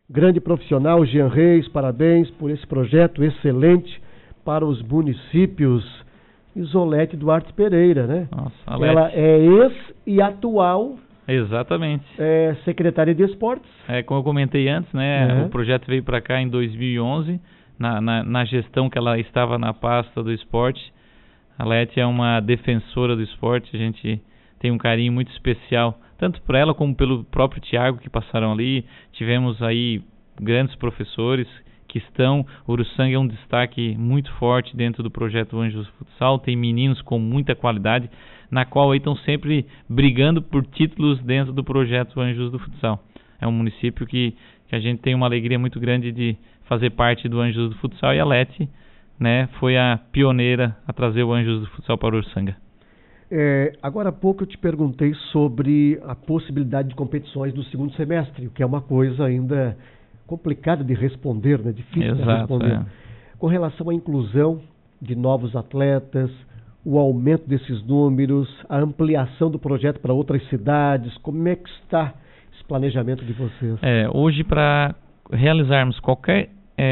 grande profissional, Jean Reis, parabéns por esse projeto excelente para os municípios. Isolete Duarte Pereira, né? Nossa, ela é ex e atual... Exatamente. Secretária de Esportes. Como eu comentei antes, né? O projeto veio para cá em 2011, na gestão que ela estava na pasta do esporte. A Lete é uma defensora do esporte, a gente tem um carinho muito especial, tanto por ela como pelo próprio Thiago, que passaram ali. Tivemos aí grandes professores que estão... Uruçanga é um destaque muito forte dentro do projeto Anjos Futsal, tem meninos com muita qualidade, na qual estão sempre brigando por títulos dentro do projeto Anjos do Futsal. É um município que a gente tem uma alegria muito grande de fazer parte do Anjos do Futsal, e a Lete, né, foi a pioneira a trazer o Anjos do Futsal para Uruçanga. Agora há pouco eu te perguntei sobre a possibilidade de competições no segundo semestre, o que é uma coisa ainda complicada de responder, né? Difícil de responder. Com relação à inclusão de novos atletas, o aumento desses números, a ampliação do projeto para outras cidades, como é que está esse planejamento de vocês? Hoje, para realizarmos qualquer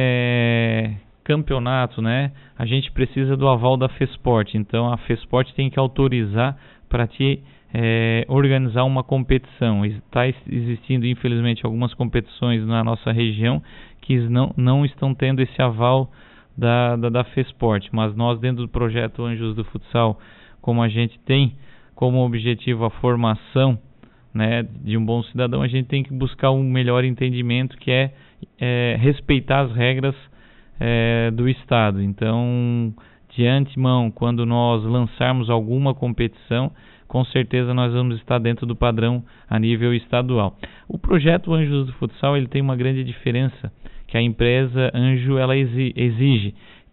campeonato, né, a gente precisa do aval da FESPORT. Então, a FESPORT tem que autorizar para te organizar uma competição. Está existindo, infelizmente, algumas competições na nossa região que não estão tendo esse aval da FESPORT, mas nós, dentro do projeto Anjos do Futsal, como a gente tem como objetivo a formação, né, de um bom cidadão, a gente tem que buscar um melhor entendimento, que é respeitar as regras do Estado. Então, de antemão, quando nós lançarmos alguma competição, com certeza nós vamos estar dentro do padrão a nível estadual. O projeto Anjos do Futsal, ele tem uma grande diferença, que a empresa Anjo, ela exige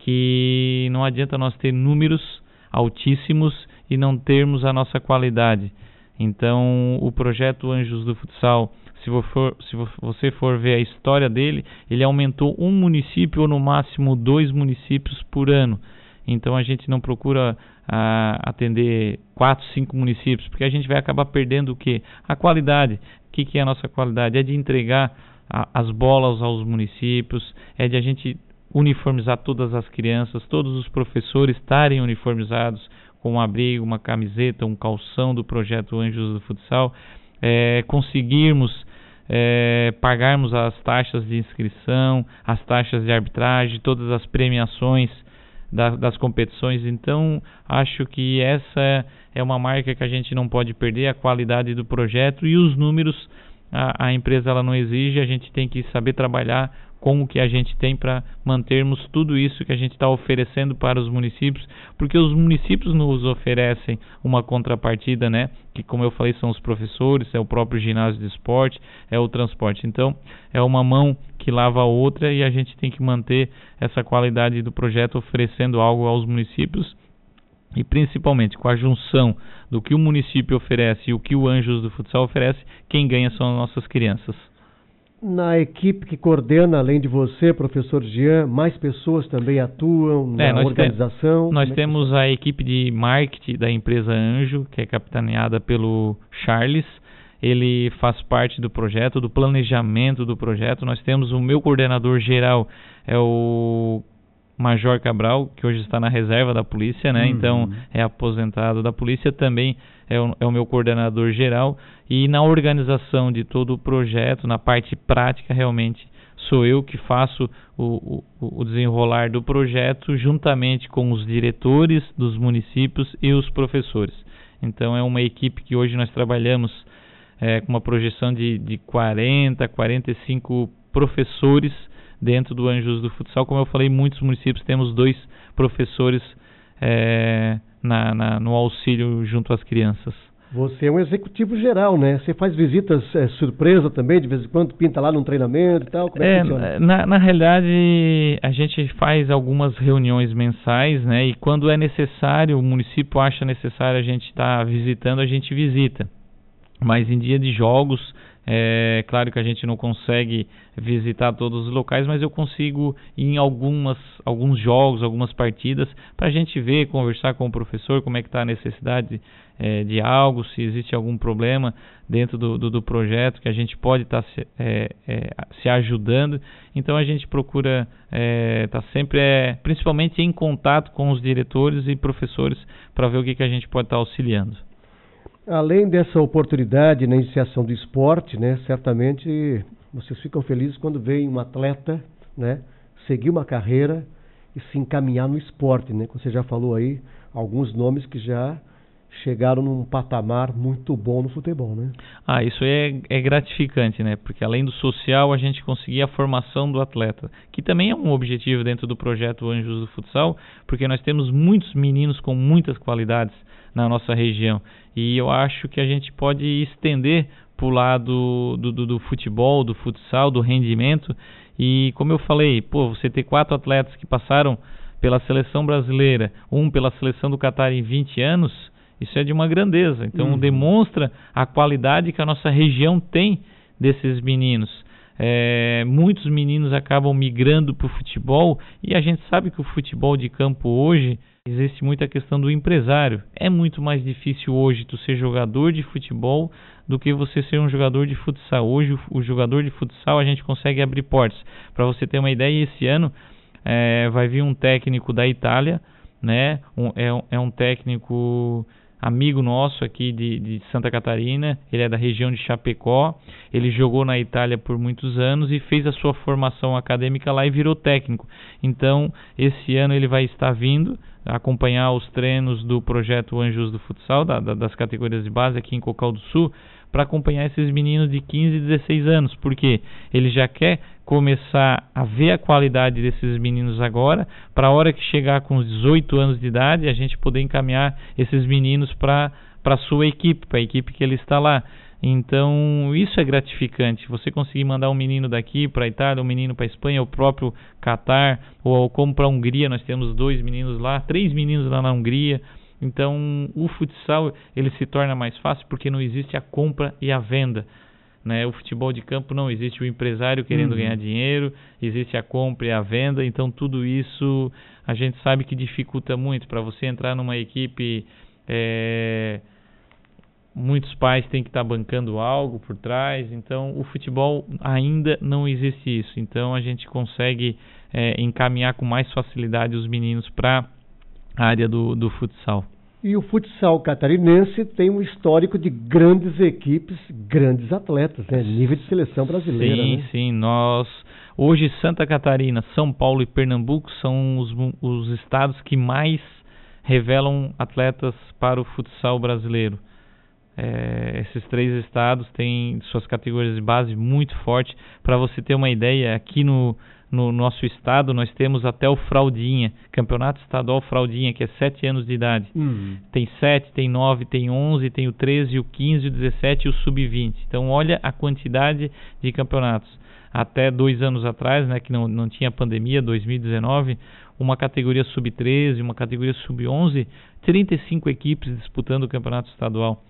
que não adianta nós ter números altíssimos e não termos a nossa qualidade. Então, o projeto Anjos do Futsal, se você for ver a história dele, ele aumentou um município ou no máximo 2 municípios por ano. Então, a gente não procura atender 4, 5 municípios, porque a gente vai acabar perdendo o quê? A qualidade. O que é a nossa qualidade? É de entregar as bolas aos municípios, é de a gente uniformizar todas as crianças, todos os professores estarem uniformizados com um abrigo, uma camiseta, um calção do projeto Anjos do Futsal, conseguirmos pagarmos as taxas de inscrição, as taxas de arbitragem, todas as premiações das competições. Então, acho que essa é uma marca que a gente não pode perder, a qualidade do projeto, e os números a empresa ela não exige, a gente tem que saber trabalhar com o que a gente tem para mantermos tudo isso que a gente está oferecendo para os municípios, porque os municípios nos oferecem uma contrapartida, né? Que, como eu falei, são os professores, é o próprio ginásio de esporte, é o transporte. Então, é uma mão que lava a outra, e a gente tem que manter essa qualidade do projeto, oferecendo algo aos municípios, e principalmente com a junção do que o município oferece e o que o Anjos do Futsal oferece, quem ganha são as nossas crianças. Na equipe que coordena, além de você, professor Jean, mais pessoas também atuam na organização? Nós temos a equipe de marketing da empresa Anjo, que é capitaneada pelo Charles. Ele faz parte do projeto, do planejamento do projeto. Nós temos o meu coordenador geral, é o Major Cabral, que hoje está na reserva da polícia, né? Então é aposentado da polícia, também é o meu coordenador geral. E na organização de todo o projeto, na parte prática, realmente sou eu que faço o desenrolar do projeto, juntamente com os diretores dos municípios e os professores. Então é uma equipe que hoje nós trabalhamos com uma projeção de 40, 45 professores dentro do Anjos do Futsal. Como eu falei, muitos municípios temos 2 professores no auxílio junto às crianças. Você é um executivo geral, né? Você faz visitas surpresa também, de vez em quando pinta lá num treinamento e tal? Como é que funciona? Na realidade, a gente faz algumas reuniões mensais, né? E quando é necessário, o município acha necessário a gente estar visitando, a gente visita. Mas em dia de jogos, É claro que a gente não consegue visitar todos os locais, mas eu consigo ir em alguns jogos, algumas partidas, para a gente ver, conversar com o professor, como é que está a necessidade de algo, se existe algum problema dentro do projeto que a gente pode estar se ajudando. Então a gente procura estar sempre, principalmente em contato com os diretores e professores, para ver o que a gente pode estar auxiliando. Além dessa oportunidade na iniciação do esporte, né, certamente vocês ficam felizes quando veem um atleta, né, seguir uma carreira e se encaminhar no esporte, né? Você já falou aí alguns nomes que já chegaram num patamar muito bom no futebol, né? Isso é gratificante, né? Porque além do social, a gente conseguir a formação do atleta, que também é um objetivo dentro do projeto Anjos do Futsal, porque nós temos muitos meninos com muitas qualidades na nossa região, e eu acho que a gente pode estender para o lado do futebol, do futsal, do rendimento. E como eu falei, você ter 4 atletas que passaram pela seleção brasileira, um pela seleção do Catar em 20 anos, isso é de uma grandeza. Então demonstra a qualidade que a nossa região tem desses meninos. Muitos meninos acabam migrando para o futebol, e a gente sabe que o futebol de campo hoje, existe muita questão do empresário. É muito mais difícil hoje tu ser jogador de futebol do que você ser um jogador de futsal. Hoje o jogador de futsal a gente consegue abrir portas. Para você ter uma ideia, esse ano vai vir um técnico da Itália, né? É um técnico amigo nosso aqui de Santa Catarina, ele é da região de Chapecó, ele jogou na Itália por muitos anos e fez a sua formação acadêmica lá e virou técnico. Então, esse ano ele vai estar vindo acompanhar os treinos do projeto Anjos do Futsal, das categorias de base aqui em Cocal do Sul, para acompanhar esses meninos de 15 e 16 anos, porque ele já quer começar a ver a qualidade desses meninos agora, para a hora que chegar com os 18 anos de idade, a gente poder encaminhar esses meninos para a sua equipe, para a equipe que ele está lá. Então, isso é gratificante, você conseguir mandar um menino daqui para a Itália, um menino para a Espanha, o próprio Catar, ou como para a Hungria, nós temos 2 meninos lá, 3 meninos lá na Hungria. Então, o futsal ele se torna mais fácil porque não existe a compra e a venda, né? O futebol de campo não existe o empresário querendo ganhar dinheiro, existe a compra e a venda. Então, tudo isso a gente sabe que dificulta muito. Para você entrar numa equipe, muitos pais têm que estar bancando algo por trás. Então, o futebol ainda não existe isso. Então, a gente consegue encaminhar com mais facilidade os meninos para a área do futsal. E o futsal catarinense tem um histórico de grandes equipes, grandes atletas, né? Nível de seleção brasileira. Sim, né? Sim. Hoje Santa Catarina, São Paulo e Pernambuco são os estados que mais revelam atletas para o futsal brasileiro. Esses 3 estados têm suas categorias de base muito fortes. Para você ter uma ideia, aqui no nosso estado nós temos até o Fraldinha, Campeonato Estadual Fraldinha, que é 7 anos de idade. Tem 7, tem 9, tem 11, tem o 13, o 15, o 17 e o Sub-20. Então olha a quantidade de campeonatos. Até 2 anos atrás, né, que não tinha pandemia, 2019, uma categoria Sub-13, uma categoria Sub-11, 35 equipes disputando o Campeonato Estadual.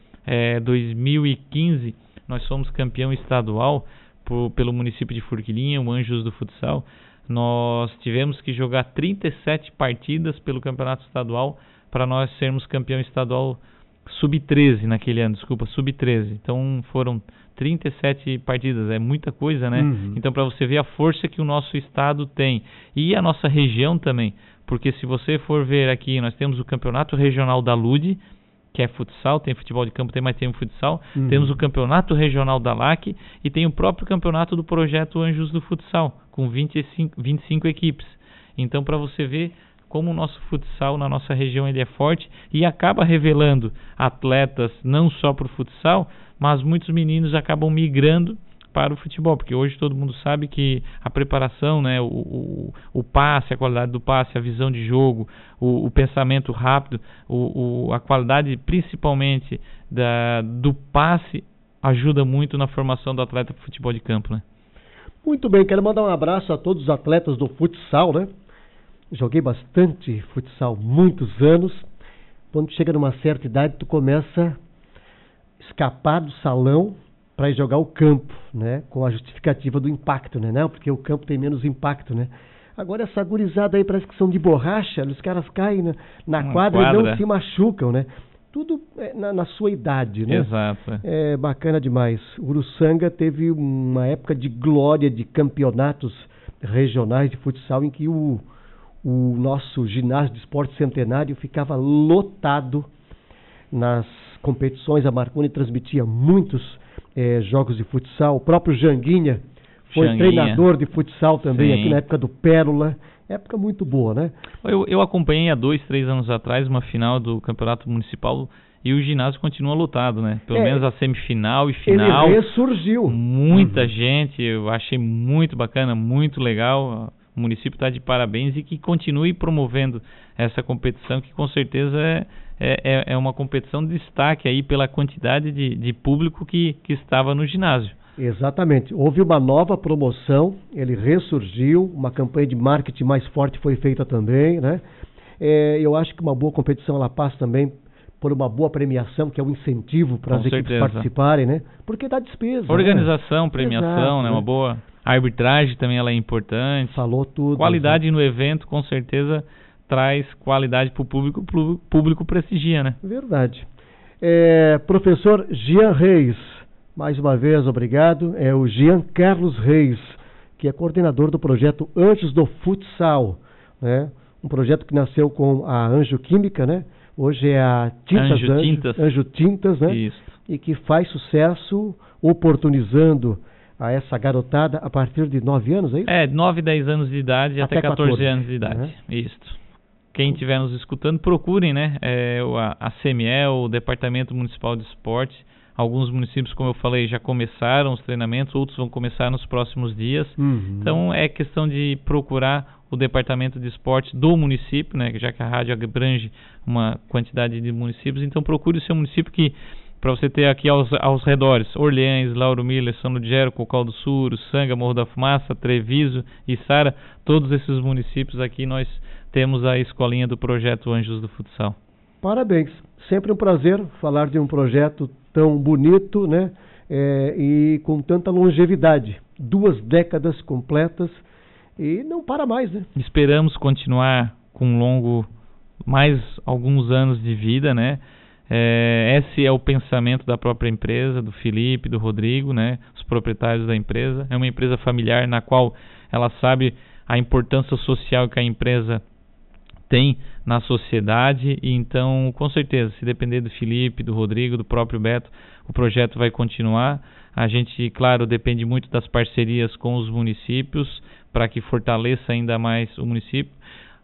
2015 nós somos campeão estadual pelo município de Forquilinha, o Anjos do Futsal. Nós tivemos que jogar 37 partidas pelo campeonato estadual para nós sermos campeão estadual Sub-13 naquele ano, Sub-13. Então foram 37 partidas, é muita coisa, né? Então, para você ver a força que o nosso estado tem e a nossa região também, porque se você for ver aqui, nós temos o campeonato regional da LUDE, que é futsal, tem futebol de campo, mas tem o futsal. Temos o campeonato regional da LAC e tem o próprio campeonato do projeto Anjos do Futsal, com 25 equipes. Então, para você ver como o nosso futsal na nossa região ele é forte e acaba revelando atletas não só para o futsal, mas muitos meninos acabam migrando para o futebol, porque hoje todo mundo sabe que a preparação, né, o passe, a qualidade do passe, a visão de jogo, o pensamento rápido, a qualidade principalmente do passe ajuda muito na formação do atleta para o futebol de campo, né? Muito bem, quero mandar um abraço a todos os atletas do futsal, né? Joguei bastante futsal, muitos anos. Quando chega numa certa idade, tu começa a escapar do salão para ir jogar o campo, né? Com a justificativa do impacto, né? Não, porque o campo tem menos impacto, né? Agora essa gurizada aí parece que são de borracha, os caras caem na quadra e não se machucam, né? Tudo na sua idade, né? Exato. É bacana demais. Uruçanga teve uma época de glória de campeonatos regionais de futsal em que o nosso ginásio de esporte centenário ficava lotado nas competições. A Marconi transmitia muitos jogos de futsal. O próprio Janguinha foi treinador de futsal também, aqui na época do Pérola. Época muito boa, né? Eu acompanhei há 2, 3 anos atrás uma final do Campeonato Municipal e o ginásio continua lotado, né? Pelo menos a semifinal e final. Ele ressurgiu. Muita gente, eu achei muito bacana, muito legal. O município está de parabéns e que continue promovendo essa competição, que com certeza é uma competição de destaque aí pela quantidade de público que estava no ginásio. Exatamente. Houve uma nova promoção, ele ressurgiu, uma campanha de marketing mais forte foi feita também, né? Eu acho que uma boa competição ela passa também por uma boa premiação, que é um incentivo para as equipes participarem, né? Porque dá despesa. Organização, né? premiação, Exato, né? Uma boa arbitragem também ela é importante. Falou tudo. Qualidade no evento, com certeza, traz qualidade para o público prestigia, né? Verdade. Professor Jean Reis, mais uma vez, obrigado. É o Jean Carlos Reis, que é coordenador do projeto Anjos do Futsal, né? Um projeto que nasceu com a Anjo Química, né? Hoje é a Anjo Tintas, né? Isso. E que faz sucesso oportunizando a essa garotada a partir de 9 anos, é isso? 9, 10 anos de idade até 14 anos de idade. Né? Isso. Quem estiver nos escutando, procurem, né? A CME, o Departamento Municipal de Esporte. Alguns municípios, como eu falei, já começaram os treinamentos, outros vão começar nos próximos dias. Uhum. Então, é questão de procurar o Departamento de Esporte do município, né? Já que a rádio abrange uma quantidade de municípios. Então, procure o seu município para você ter aqui aos redores, Orleans, Lauro Miller, São Ludgero, Cocal do Sul, Uruçanga, Morro da Fumaça, Treviso e Sara. Todos esses municípios aqui nós temos a escolinha do projeto Anjos do Futsal. Parabéns. Sempre um prazer falar de um projeto tão bonito, né? E com tanta longevidade. 2 décadas completas e não para mais, né? Esperamos continuar com mais alguns anos de vida, né? Esse é o pensamento da própria empresa, do Felipe, do Rodrigo, né? Os proprietários da empresa. É uma empresa familiar na qual ela sabe a importância social que a empresa tem na sociedade, e então, com certeza, se depender do Felipe, do Rodrigo, do próprio Beto, o projeto vai continuar. A gente, claro, depende muito das parcerias com os municípios para que fortaleça ainda mais o município.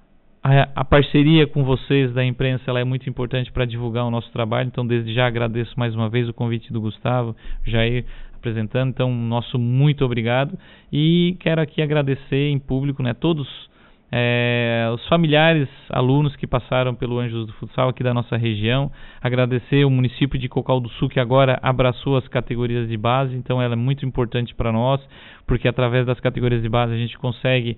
A parceria com vocês da imprensa ela é muito importante para divulgar o nosso trabalho, então desde já agradeço mais uma vez o convite do Gustavo, Jair apresentando, então nosso muito obrigado, e quero aqui agradecer em público, né, todos os familiares, alunos que passaram pelo Anjos do Futsal aqui da nossa região, agradecer o município de Cocal do Sul que agora abraçou as categorias de base, então ela é muito importante para nós, porque através das categorias de base a gente consegue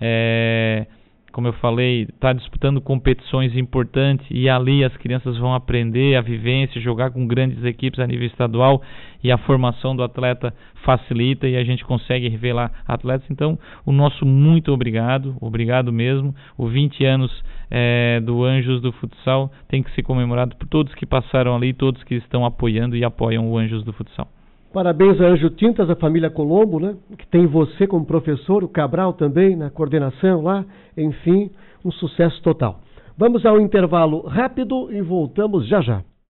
como eu falei, está disputando competições importantes e ali as crianças vão aprender a vivência, jogar com grandes equipes a nível estadual e a formação do atleta facilita e a gente consegue revelar atletas. Então, o nosso muito obrigado mesmo. O 20 anos do Anjos do Futsal tem que ser comemorado por todos que passaram ali, todos que estão apoiando e apoiam o Anjos do Futsal. Parabéns a Anjo Tintas, a família Colombo, né? Que tem você como professor, o Cabral também na coordenação lá, enfim, um sucesso total. Vamos ao intervalo rápido e voltamos já já.